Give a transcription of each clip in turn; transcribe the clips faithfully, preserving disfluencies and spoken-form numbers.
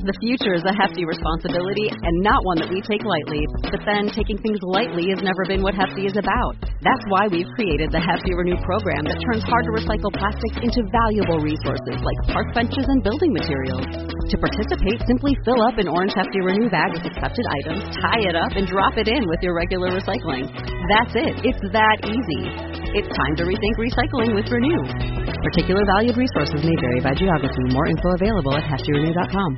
The future is a hefty responsibility and not one that we take lightly. But then, taking things lightly has never been what Hefty is about. That's why we've created the Hefty Renew program that turns hard-to-recycle plastics into valuable resources like park benches and building materials. To participate, simply fill up an orange Hefty Renew bag with accepted items, tie it up, and drop it in with your regular recycling. That's it. It's that easy. It's time to rethink recycling with Renew. Particular valued resources may vary by geography. More info available at hefty renew dot com.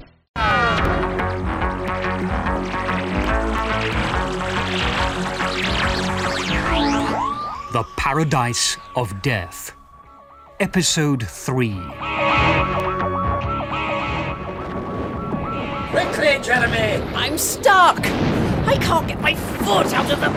The Paradise of Death, Episode three. Quickly, Jeremy! I'm stuck! I can't get my foot out of the...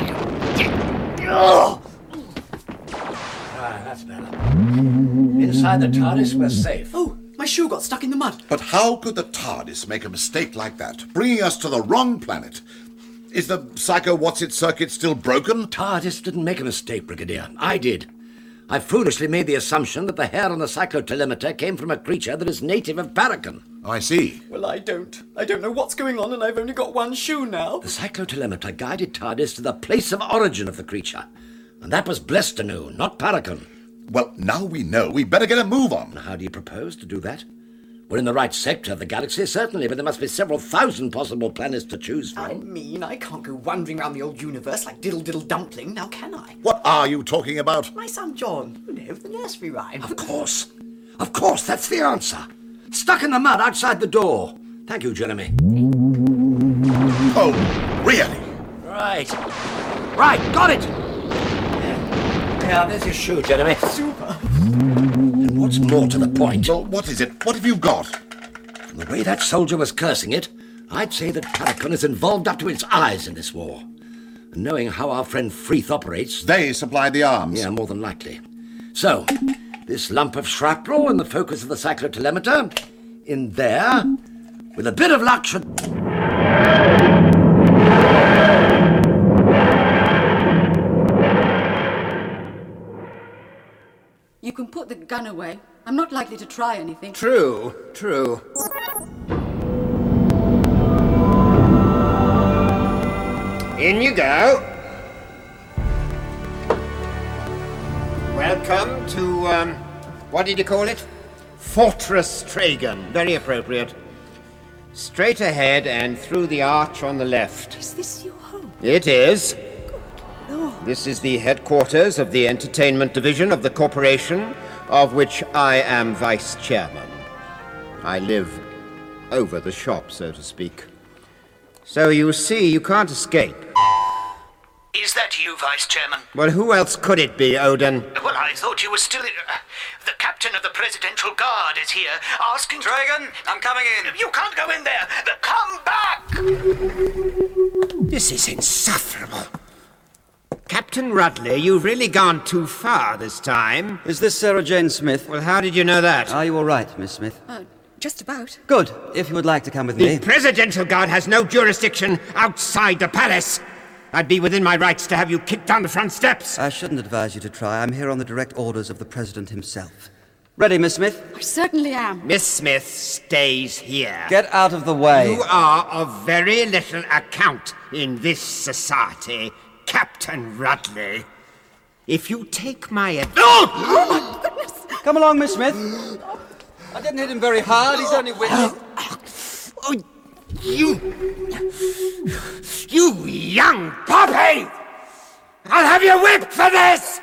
Oh. Ah, that's better. Inside the TARDIS, we're safe. Oh, my shoe got stuck in the mud. But how could the TARDIS make a mistake like that, bringing us to the wrong planet? Is the Psycho-What's-It circuit still broken? TARDIS didn't make a mistake, Brigadier. I did. I foolishly made the assumption that the hair on the cyclotelemeter came from a creature that is native of Paragon. Oh, I see. Well, I don't. I don't know what's going on, and I've only got one shoe now. The cyclotelemeter guided TARDIS to the place of origin of the creature. And that was Blestanu, not Paragon. Well, now we know. We better get a move on. How do you propose to do that? We're in the right sector of the galaxy, certainly, but there must be several thousand possible planets to choose from. I mean, I can't go wandering around the old universe like Diddle Diddle Dumpling, now can I? What are you talking about? My son John, you know, the nursery rhyme. Of course. Of course, that's the answer. Stuck in the mud outside the door. Thank you, Jeremy. Oh, really? Right. Right, got it! Yeah, there's your shoe, Jeremy. Super. And what's more to the point... Well, what is it? What have you got? From the way that soldier was cursing it, I'd say that Paragon is involved up to its eyes in this war. And knowing how our friend Freeth operates... They supplied the arms. Yeah, more than likely. So, this lump of shrapnel in the focus of the cyclotelemeter, in there, with a bit of luck should... You can put the gun away. I'm not likely to try anything. True, true. In you go. Welcome to, um, what did you call it? Fortress Tragan. Very appropriate. Straight ahead and through the arch on the left. Is this your home? It is. Lord. This is the headquarters of the entertainment division of the corporation, of which I am vice chairman. I live over the shop, so to speak. So you see, you can't escape. Is that you, Vice Chairman? Well, who else could it be, Odin? Well, I thought you were still... Uh, the captain of the Presidential Guard is here, asking... Tragan, I'm coming in. You can't go in there! Come back! This is insufferable. Captain Rudley, you've really gone too far this time. Is this Sarah Jane Smith? Well, how did you know that? Are you all right, Miss Smith? Uh, just about. Good. If you would like to come with The me. Presidential Guard has no jurisdiction outside the palace. I'd be within my rights to have you kicked down the front steps. I shouldn't advise you to try. I'm here on the direct orders of the President himself. Ready, Miss Smith? I certainly am. Miss Smith stays here. Get out of the way. You are of very little account in this society, Captain Rudley. If you take my advice... Oh, my goodness! Come along, Miss Smith. I didn't hit him very hard. He's only with me. Oh, you... You young puppy! I'll have you whipped for this!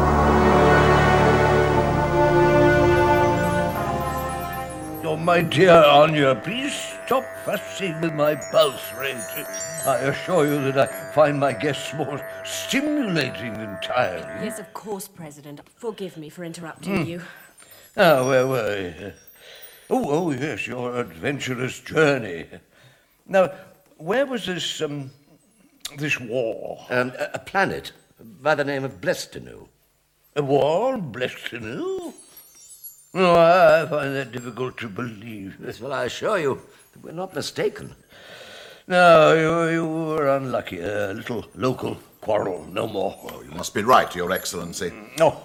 Oh, my dear Anya, please stop fussing with my pulse rate. I assure you that I find my guests more stimulating than tiring. Yes, of course, President. Forgive me for interrupting Mm. you. Ah, where were we? Oh, oh, yes, your adventurous journey. Now, where was this, um, this war? Um, a, a planet by the name of Blestanu. A war on Blestanu? No, I, I find that difficult to believe. Yes, well, I assure you that we're not mistaken. No, you, you were unlucky. A little local quarrel, no more. Oh, you must be right, Your Excellency. No.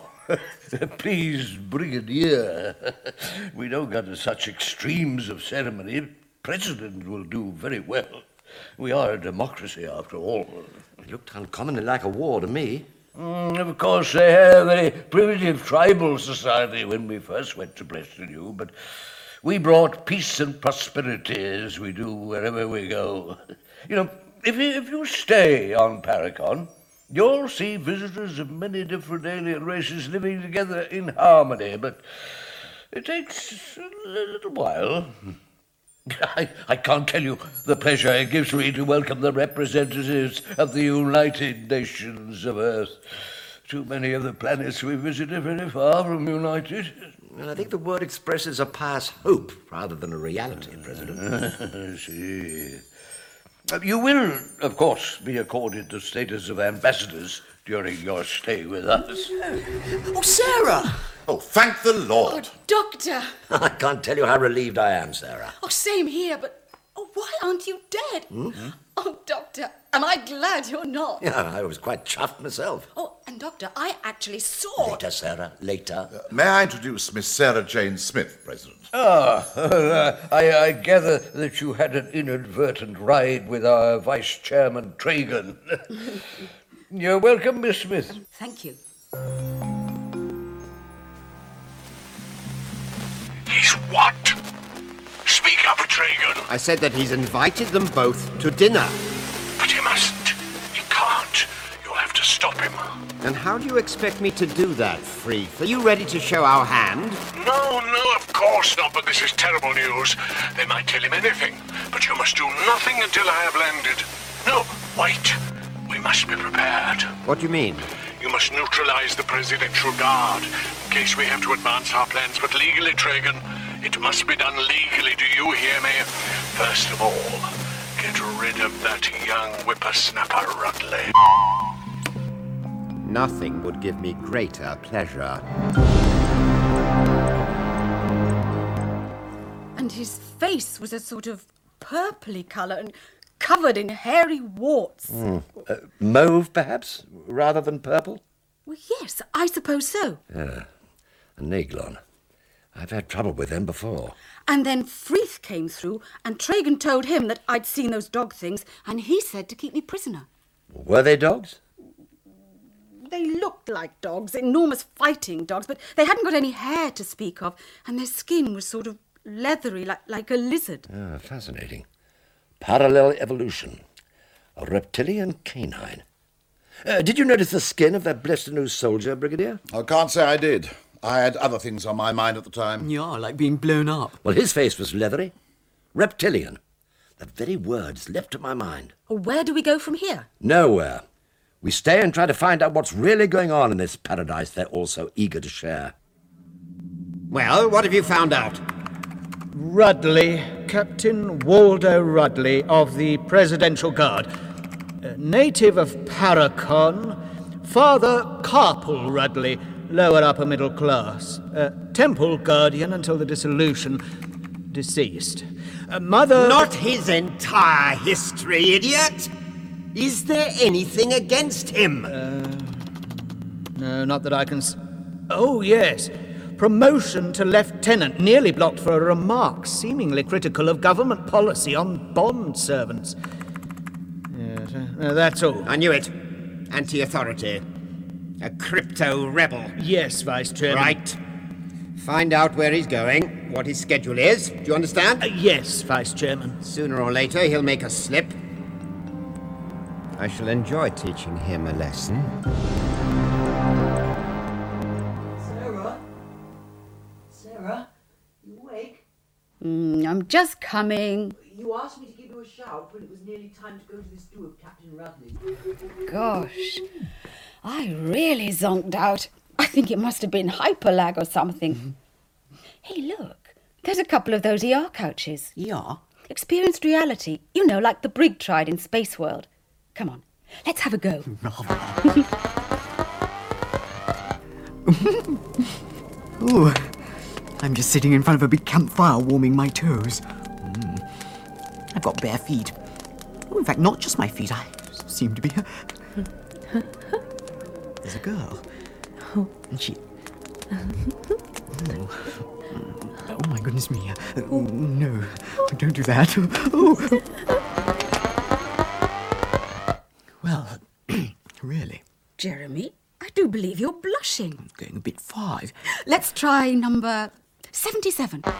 Please, Brigadier. We don't go to such extremes of ceremony. president will do very well. We are a democracy, after all. It looked uncommonly like a war to me. Mm, of course, they had a very primitive tribal society when we first went to Preston, but we brought peace and prosperity as we do wherever we go. You know, if you, if you stay on Paracon, you'll see visitors of many different alien races living together in harmony, but it takes a little while. I, I can't tell you the pleasure it gives me to welcome the representatives of the United Nations of Earth. Too many of the planets we visit are very far from united. Well, I think the word expresses a pious hope rather than a reality, President. I see. You will, of course, be accorded the status of ambassadors during your stay with us. Oh, Sarah! Oh, thank the Lord. Oh, Doctor! I can't tell you how relieved I am, Sarah. Oh, same here, but oh, why aren't you dead? Hmm? Oh, Doctor, am I glad you're not? Yeah, I was quite chuffed myself. Oh, and Doctor, I actually saw... Later, Sarah, later. Uh, may I introduce Miss Sarah Jane Smith, President? Ah, uh, I, I gather that you had an inadvertent ride with our Vice Chairman Tragan. You're welcome, Miss Smith. Thank you. He's what? Speak up, Tragan. I said that he's invited them both to dinner. But he mustn't. He can't. You'll have to stop him. And how do you expect me to do that, Freeth? Are you ready to show our hand? No, no, of course not, but this is terrible news. They might tell him anything, but you must do nothing until I have landed. No, wait. We must be prepared. What do you mean? You must neutralize the Presidential Guard, in case we have to advance our plans, but legally, Tragan, it must be done legally, do you hear me? First of all, get rid of that young whippersnapper, Rutley. Nothing would give me greater pleasure. And his face was a sort of purpley colour and covered in hairy warts. Mm. Uh, mauve, perhaps, rather than purple? Well, yes, I suppose so. Yeah, a Naglon. I've had trouble with them before. And then Freeth came through, and Tragan told him that I'd seen those dog things, and he said to keep me prisoner. Were they dogs? They looked like dogs, enormous fighting dogs, but they hadn't got any hair to speak of, and their skin was sort of leathery, like, like a lizard. Ah, fascinating. Parallel evolution. A reptilian canine. Uh, did you notice the skin of that blessed new soldier, Brigadier? I can't say I did. I had other things on my mind at the time. Yeah, like being blown up. Well, his face was leathery. Reptilian. The very words leapt to my mind. Where do we go from here? Nowhere. We stay and try to find out what's really going on in this paradise they're all so eager to share. Well, what have you found out? Rudley, Captain Waldo Rudley of the Presidential Guard. A native of Paracon. Father Carpal Rudley, lower upper middle class. Uh, temple guardian until the dissolution. Deceased. Uh, mother... Not his entire history, idiot! Is there anything against him? Uh, no, not that I can... S- oh, yes. Promotion to lieutenant, nearly blocked for a remark seemingly critical of government policy on bond servants. Yes, uh, that's all. I knew it. Anti-authority. A crypto-rebel. Yes, Vice Chairman. Right. Find out where he's going, what his schedule is. Do you understand? Uh, yes, Vice Chairman. Sooner or later, he'll make a slip. I shall enjoy teaching him a lesson. Sarah? Sarah? You awake? Mm, I'm just coming. You asked me to give you a shout when it was nearly time to go to this do of Captain Rudley. Gosh, I really zonked out. I think it must have been hyperlag or something. Mm-hmm. Hey, look. There's a couple of those E R couches. E R? Experienced reality. You know, like the brig tried in Space World. Come on, let's have a go. Ooh, I'm just sitting in front of a big campfire warming my toes. Mm. I've got bare feet. Oh, in fact, not just my feet. I seem to be... There's a girl. And she... Oh, oh my goodness me. Uh, no, don't do that. Oh. Well, really? Jeremy, I do believe you're blushing. I'm going a bit far. Let's try number seventy-seven. Uh,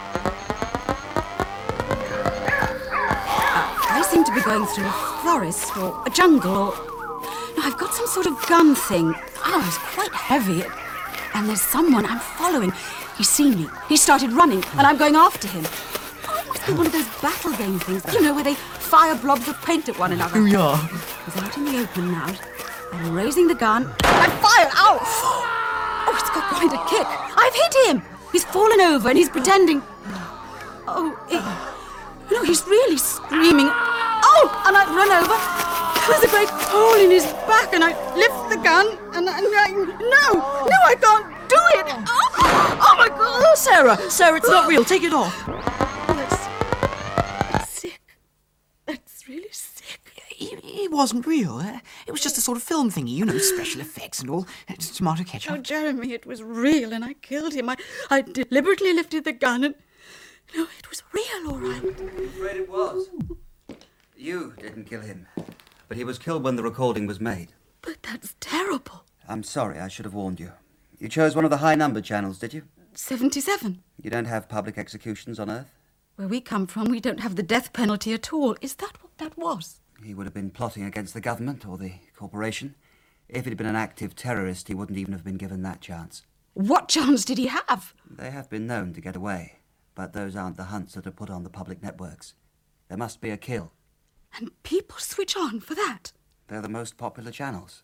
I seem to be going through a forest or a jungle or... No, I've got some sort of gun thing. Oh, it's quite heavy. And there's someone I'm following. He's seen me. He started running, and I'm going after him. Oh, it must be one of those battle game things, you know, where they fire blobs of paint at one another. Oh, yeah. He's out in the open now. I'm raising the gun. I fire! Ow! Oh, it's got quite a kick. I've hit him! He's fallen over and he's pretending... Oh, it... No, he's really screaming. Oh! And I run over. There's a great hole in his back and I lift the gun and I... And I no! No, I can't do it! Oh, oh my God! Oh, Sarah! Sarah, it's not real. Take it off. Oh, that's... That's sick. That's really sick. It, it wasn't real. Uh, it was just a sort of film thingy, you know, special effects and all. Uh, tomato ketchup. Oh, Jeremy, it was real and I killed him. I, I deliberately lifted the gun and... No, it was real, all right. I'm afraid it was. You didn't kill him, but he was killed when the recording was made. But that's terrible. I'm sorry, I should have warned you. You chose one of the high-numbered channels, did you? seventy-seven. You don't have public executions on Earth? Where we come from, we don't have the death penalty at all. Is that what that was? He would have been plotting against the government or the corporation. If he'd been an active terrorist, he wouldn't even have been given that chance. What chance did he have? They have been known to get away, but those aren't the hunts that are put on the public networks. There must be a kill. And people switch on for that? They're the most popular channels.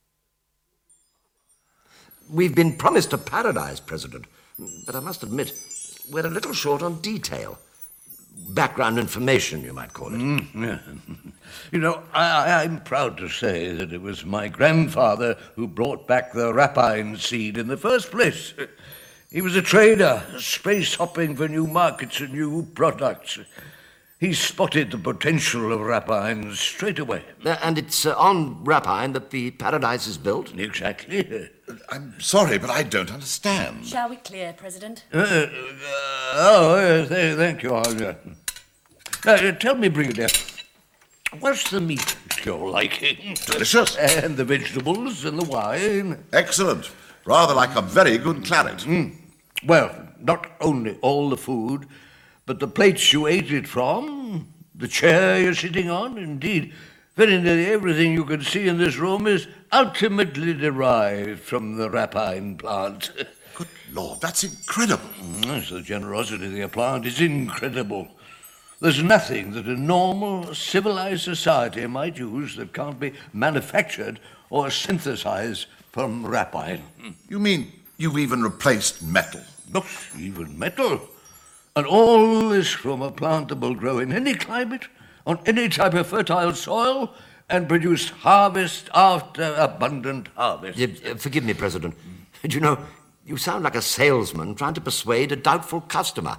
We've been promised a paradise, President, but I must admit, we're a little short on detail. Background information, you might call it. Mm, yeah. You know, I, I'm proud to say that it was my grandfather who brought back the rapine seed in the first place. He was a trader, space hopping for new markets and new products. He spotted the potential of rapine straight away. Uh, and it's uh, on rapine that the paradise is built? Exactly. I'm sorry, but I don't understand. Shall we clear, President? Uh, uh, oh, uh, th- thank you. Uh, uh, tell me, Brigadier, what's the meat you're liking? Delicious. And the vegetables and the wine? Excellent. Rather like a very good claret. Mm. Well, not only all the food, but the plates you ate it from, the chair you're sitting on, indeed, very nearly everything you can see in this room is ultimately derived from the rapine plant. Good Lord, that's incredible. Yes, the generosity of the plant is incredible. There's nothing that a normal, civilized society might use that can't be manufactured or synthesized from rapine. You mean you've even replaced metal? Not even metal. And all this from a plant that will grow in any climate, on any type of fertile soil, and produce harvest after abundant harvest. Yeah, uh, forgive me, President. Do you know, you sound like a salesman trying to persuade a doubtful customer.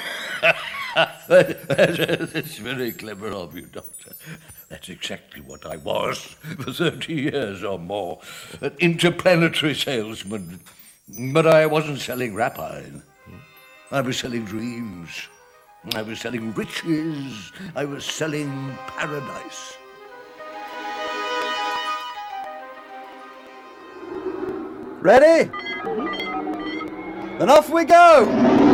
That's very clever of you, Doctor. That's exactly what I was for thirty years or more. An interplanetary salesman. But I wasn't selling rapine. I was selling dreams. I was selling riches. I was selling paradise. Ready? Then off we go!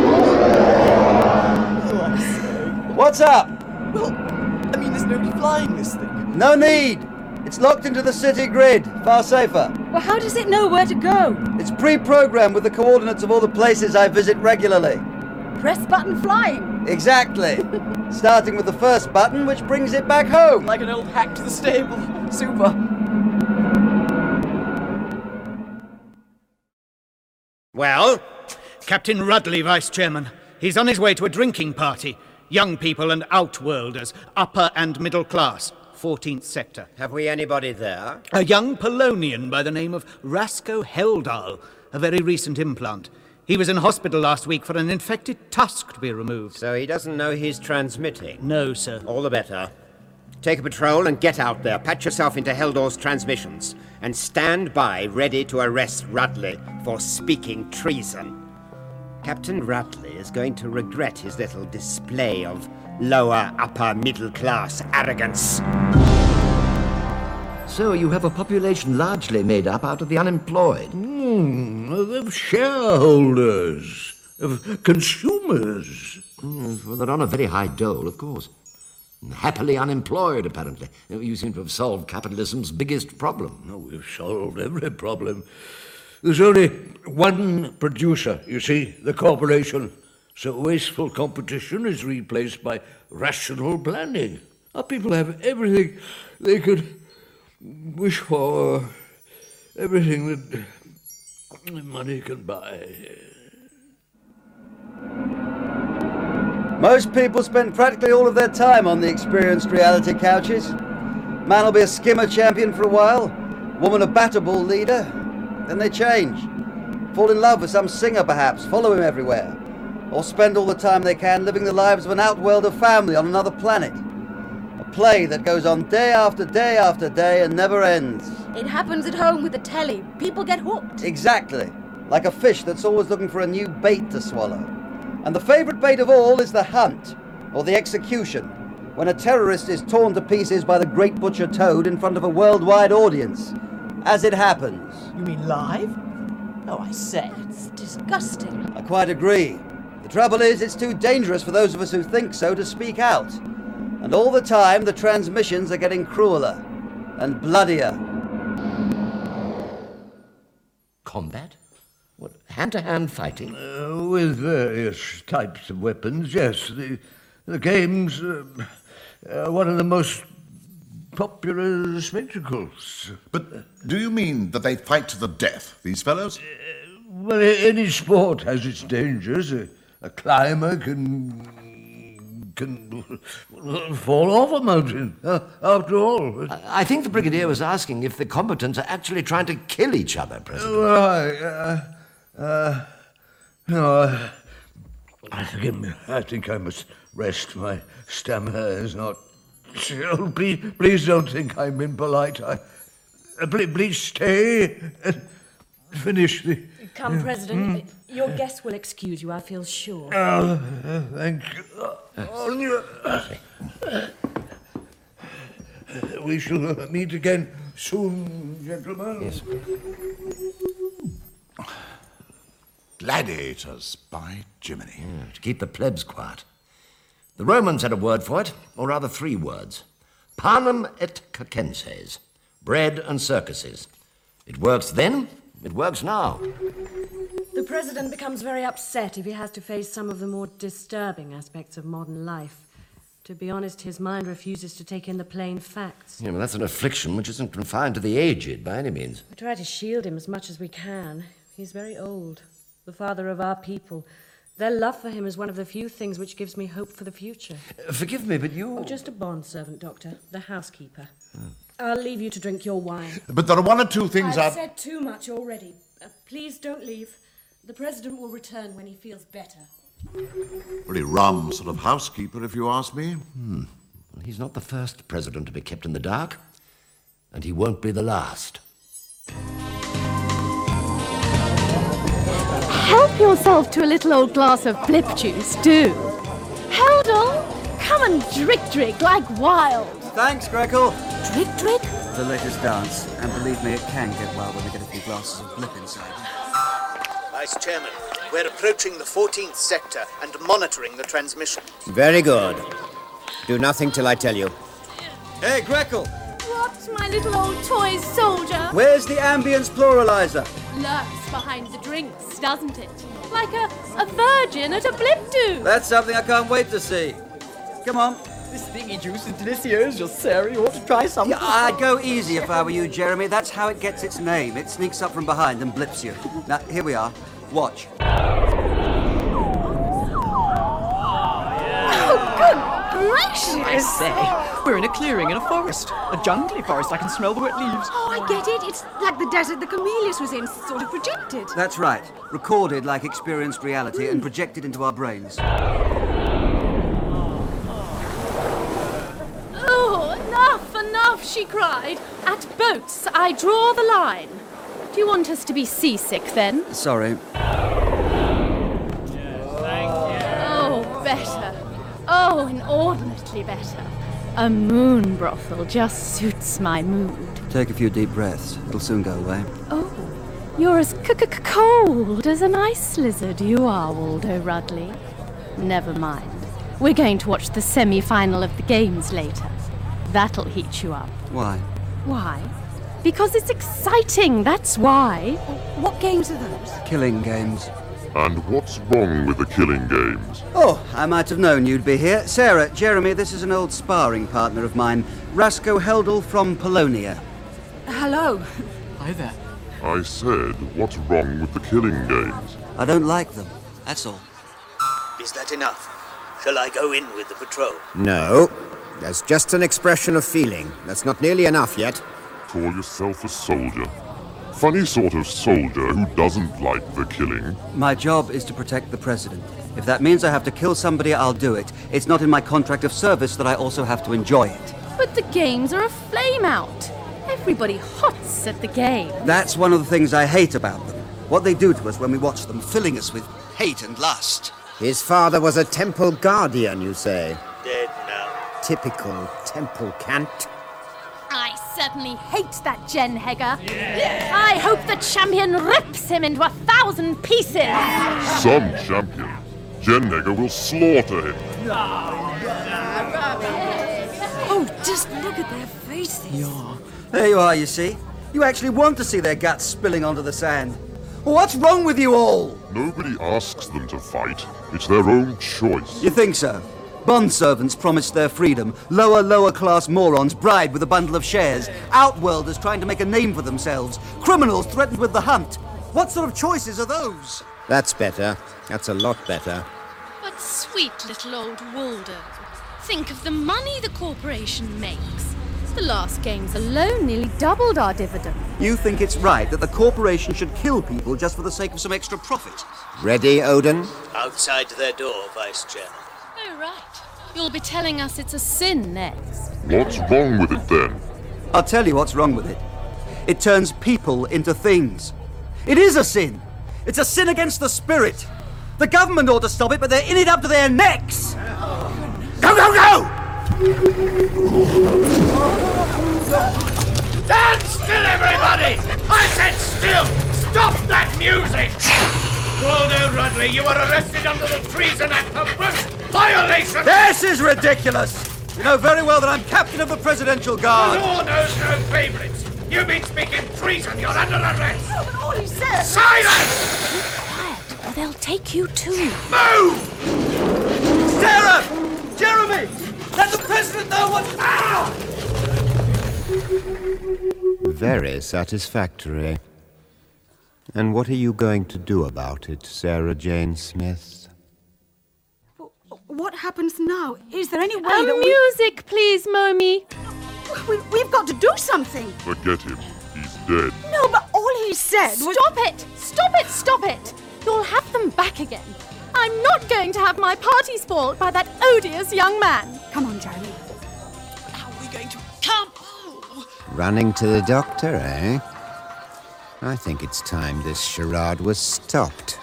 What's up? Well, I mean, there's nobody flying this thing. No need. It's locked into the city grid. Far safer. Well, how does it know where to go? It's pre-programmed with the coordinates of all the places I visit regularly. Press button flying. Exactly. Starting with the first button, which brings it back home. Like an old hack to the stable. Super. Well? Captain Rudley, Vice Chairman. He's on his way to a drinking party. Young people and outworlders, upper and middle class. fourteenth sector. Have we anybody there? A young Polonian by the name of Rasko Heldal, a very recent implant. He was in hospital last week for an infected tusk to be removed. So he doesn't know he's transmitting? No, sir. All the better. Take a patrol and get out there. Patch yourself into Heldal's transmissions. And stand by, ready to arrest Rudley for speaking treason. Captain Rutley is going to regret his little display of lower upper middle class arrogance. So you have a population largely made up out of the unemployed? Hmm, of shareholders, of consumers. Yes, well, they're on a very high dole, of course. Happily unemployed, apparently. You seem to have solved capitalism's biggest problem. No, we've solved every problem. There's only one producer, you see, the corporation. So wasteful competition is replaced by rational planning. Our people have everything they could wish for, everything that money can buy. Most people spend practically all of their time on the experienced reality couches. Man will be a skimmer champion for a while, woman a batter ball leader, then they change. Fall in love with some singer perhaps, follow him everywhere, or spend all the time they can living the lives of an outworlder family on another planet. A play that goes on day after day after day and never ends. It happens at home with the telly. People get hooked. Exactly. Like a fish that's always looking for a new bait to swallow. And the favourite bait of all is the hunt, or the execution, when a terrorist is torn to pieces by the great butcher Toad in front of a worldwide audience. As it happens. You mean live? Oh, I say. It's disgusting. I quite agree. The trouble is, it's too dangerous for those of us who think so to speak out. And all the time, the transmissions are getting crueler and bloodier. Combat? What, hand-to-hand fighting? Uh, with various types of weapons, yes. The, the game's uh, uh, one of the most popular spectacles. But do you mean that they fight to the death, these fellows? Uh, well, any sport has its dangers. A, a climber can can fall off a mountain, uh, after all. I, I think the Brigadier was asking if the combatants are actually trying to kill each other, President. Well, I... Uh, Uh, no, uh, forgive me. I think I must rest. My stamina is not... Oh, please, please don't think I'm impolite. I, uh, please, please stay and finish the... Come, President. Mm. Your guests will excuse you, I feel sure. Oh, uh, thank you. Uh, uh, we shall meet again soon, gentlemen. Yes. Gladiators, by Jiminy. Yeah, to keep the plebs quiet. The Romans had a word for it, or rather three words. Panem et circenses. Bread and circuses. It works then, it works now. The President becomes very upset if he has to face some of the more disturbing aspects of modern life. To be honest, his mind refuses to take in the plain facts. Yeah, well, that's an affliction which isn't confined to the aged by any means. We try to shield him as much as we can. He's very old. The father of our people. Their love for him is one of the few things which gives me hope for the future. Uh, forgive me, but you... Oh, just a bond servant, Doctor. The housekeeper. Oh. I'll leave you to drink your wine. But there are one or two things I've I've... said too much already. Uh, please don't leave. The President will return when he feels better. Very rum sort of housekeeper, if you ask me. Hmm. Well, he's not the first President to be kept in the dark. And he won't be the last. Help yourself to a little old glass of blip juice, do. Heldal, come and drick-drick like wild. Thanks, Gretel. Drick-drick? The latest dance, and believe me, it can get wild when we get a few glasses of blip inside. Vice Chairman, we're approaching the fourteenth sector and monitoring the transmission. Very good. Do nothing till I tell you. Hey, Gretel! What, my little old toy soldier? Where's the ambience pluralizer? Lurks behind the drinks, doesn't it? Like a, a virgin at a blip-do. That's something I can't wait to see. Come on. This thingy juice is delicious, just Sarah. You ought to try some. Yeah, I'd go easy if I were you, Jeremy. That's how it gets its name. It sneaks up from behind and blips you. Now, here we are. Watch. Oh, good gracious! I say, we're in a clearing in a forest. A jungly forest. I can smell the wet leaves. Oh, I get it. It's like the desert the Camellias was in, sort of projected. That's right. Recorded like experienced reality and projected into our brains. Oh, enough, enough, she cried. At boats, I draw the line. Do you want us to be seasick, then? Sorry. Oh, inordinately better. A moon brothel just suits my mood. Take a few deep breaths. It'll soon go away. Oh, you're as c-c-cold as an ice lizard you are, Waldo Rudley. Never mind. We're going to watch the semi-final of the games later. That'll heat you up. Why? Why? Because it's exciting, that's why. What games are those? Killing games. And what's wrong with the killing games? Oh, I might have known you'd be here. Sarah, Jeremy, this is an old sparring partner of mine. Rasko Heldel from Polonia. Hello. Hi there. I said, what's wrong with the killing games? I don't like them. That's all. Is that enough? Shall I go in with the patrol? No. That's just an expression of feeling. That's not nearly enough yet. Call yourself a soldier. Funny sort of soldier who doesn't like the killing. My job is to protect the president. If that means I have to kill somebody, I'll do it. It's not in my contract of service that I also have to enjoy it. But the games are a flame-out. Everybody hots at the game. That's one of the things I hate about them. What they do to us when we watch them, filling us with hate and lust. His father was a temple guardian, you say? Dead now. Typical temple cant. I certainly hate that Jen Hegger. Yeah. I hope the champion rips him into a thousand pieces. Some champion. Jen Hegger will slaughter him. Oh, just look at their faces. Yeah. There you are, you see. You actually want to see their guts spilling onto the sand. What's wrong with you all? Nobody asks them to fight. It's their own choice. You think so? Bond servants promised their freedom. Lower, lower class morons bribed with a bundle of shares. Outworlders trying to make a name for themselves. Criminals threatened with the hunt. What sort of choices are those? That's better. That's a lot better. But sweet little old Waldo, think of the money the corporation makes. The last games alone nearly doubled our dividend. You think it's right that the corporation should kill people just for the sake of some extra profit? Ready, Odin? Outside their door, Vice Chairman. Oh, right. You'll be telling us it's a sin next. What's wrong with it, then? I'll tell you what's wrong with it. It turns people into things. It is a sin. It's a sin against the spirit. The government ought to stop it, but they're in it up to their necks. Go, go, go! Stand still, everybody! I said still! Stop that music! Waldo Rudley, you are arrested under the Treason Act for gross violation! This is ridiculous! You know very well that I'm captain of the Presidential Guard. The law knows no favourites. You've been speaking treason. You're under arrest. No, but all he said... Silence! Keep quiet, or they'll take you too. Move! Sarah! Jeremy! Let the President know what's... Ah! Very satisfactory. And what are you going to do about it, Sarah Jane Smith? What happens now? Is there any way uh, that we... Music, please, Momi. we... We've got to do something. Forget him. He's dead. No, but all he said was... Stop it! Stop it! Stop it! You'll have them back again. I'm not going to have my party spoiled by that odious young man. Come on, Jeremy. How are we going to... Come! Running to the doctor, eh? I think it's time this charade was stopped.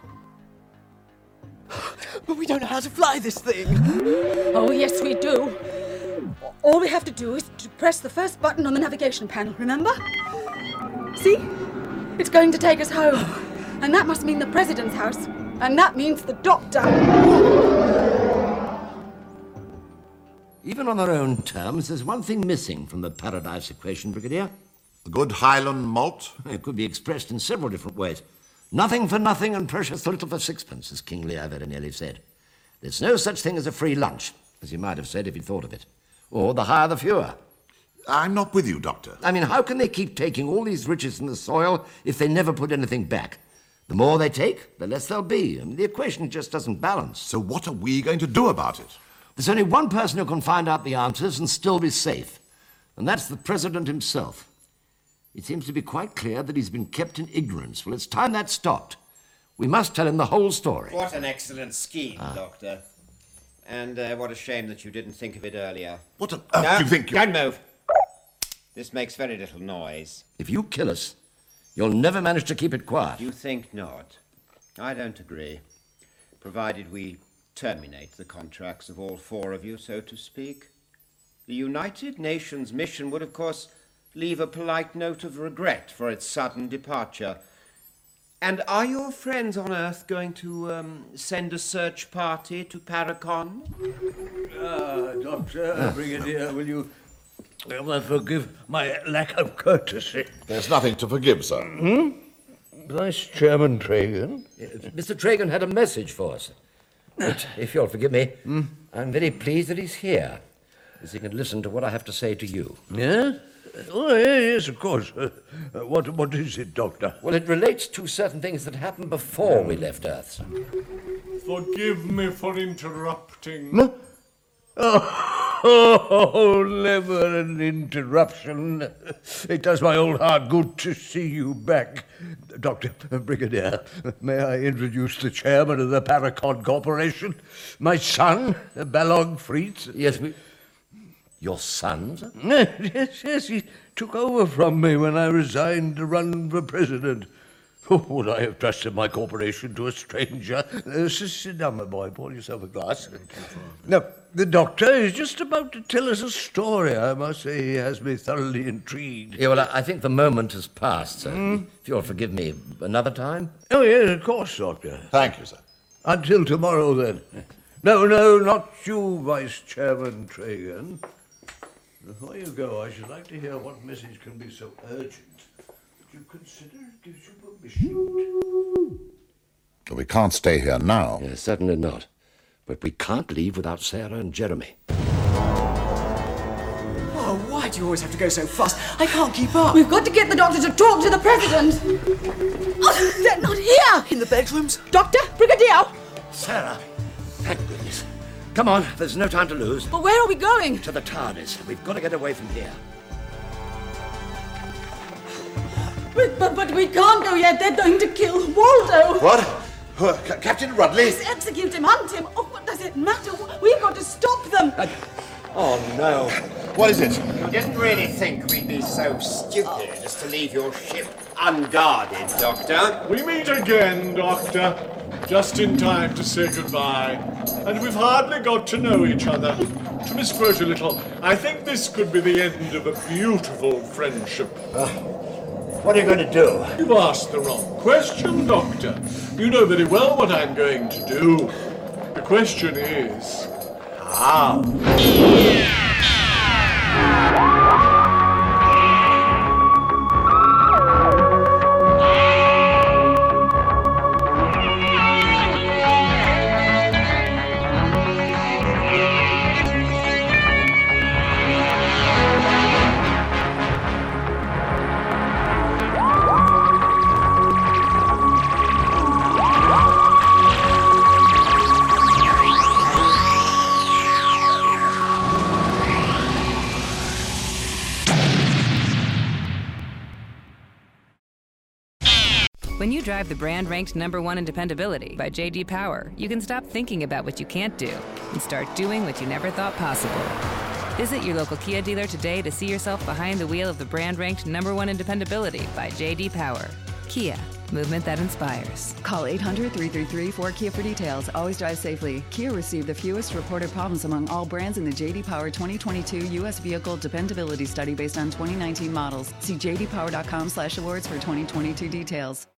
But we don't know how to fly this thing. Oh, yes, we do. All we have to do is to press the first button on the navigation panel, remember? See? It's going to take us home. And that must mean the President's house. And that means the doctor. Even on their own terms, there's one thing missing from the Paradise equation, Brigadier. A good Highland malt? It could be expressed in several different ways. Nothing for nothing and precious little for sixpence, as King Lear very nearly said. There's no such thing as a free lunch, as he might have said if he'd thought of it. Or the higher the fewer. I'm not with you, Doctor. I mean, how can they keep taking all these riches from the soil if they never put anything back? The more they take, the less there'll be. I mean, the equation just doesn't balance. So what are we going to do about it? There's only one person who can find out the answers and still be safe. And that's the President himself. It seems to be quite clear that he's been kept in ignorance. Well, it's time that stopped. We must tell him the whole story. What an excellent scheme, ah. Doctor. And uh, what a shame that you didn't think of it earlier. What on earth no, do you think you... Don't move. This makes very little noise. If you kill us, you'll never manage to keep it quiet. You think not? I don't agree. Provided we terminate the contracts of all four of you, so to speak. The United Nations mission would, of course, leave a polite note of regret for its sudden departure. And are your friends on Earth going to um, send a search party to Paracon? Ah, Doctor, Brigadier, will you uh, forgive my lack of courtesy? There's nothing to forgive, sir. Hmm? Vice Chairman Tragan? Mister Tragan had a message for us. But if you'll forgive me, mm. I'm very pleased that he's here, as he can listen to what I have to say to you. Yeah? Oh, yes, of course. Uh, uh, what, what is it, Doctor? Well, it relates to certain things that happened before we left Earth, sir. Forgive me for interrupting. No? Oh, never an interruption. It does my old heart good to see you back. Doctor Brigadier, may I introduce the chairman of the Paracon Corporation? My son, Balog Fritz. Yes, we... Your son, sir? Yes, yes, he took over from me when I resigned to run for president. Oh, would I have trusted my corporation to a stranger? Uh, sit down, my boy. Pour yourself a glass. Now, the doctor is just about to tell us a story. I must say he has me thoroughly intrigued. Yeah, well, I think the moment has passed, sir. Mm. If you'll forgive me, another time? Oh, yes, of course, Doctor. Thank you, sir. Until tomorrow, then. No, no, not you, Vice Chairman Tragan. Before you go, I should like to hear what message can be so urgent that you consider it gives you permission. We can't stay here now. Yeah, certainly not. But we can't leave without Sarah and Jeremy. Oh, why do you always have to go so fast? I can't keep up. We've got to get the doctor to talk to the president. Oh, they're not here. In the bedrooms? Doctor, Brigadier. Sarah, thank goodness. Come on, there's no time to lose. But where are we going? To the TARDIS. We've got to get away from here. But, but, but we can't go yet. They're going to kill Waldo. What? Uh, C- Captain Rudley? Yes, execute him, hunt him. Oh, what does it matter? We've got to stop them. Uh, oh, no. What is it? You didn't really think we'd be so stupid as to leave your ship unguarded, Doctor? We meet again, Doctor. Just in time to say goodbye. And we've hardly got to know each other. To misquote a little, I think this could be the end of a beautiful friendship. Uh, what are you going to do? You've asked the wrong question, Doctor. You know very well what I'm going to do. The question is, how? When you drive the brand ranked number one in dependability by J D Power, you can stop thinking about what you can't do and start doing what you never thought possible. Visit your local Kia dealer today to see yourself behind the wheel of the brand ranked number one in dependability by J D Power. Kia, movement that inspires. Call eight hundred, three three three, four K I A for details. Always drive safely. Kia received the fewest reported problems among all brands in the J D Power twenty twenty-two U S Vehicle Dependability Study based on twenty nineteen models. See j d power dot com slash awards for twenty twenty-two details.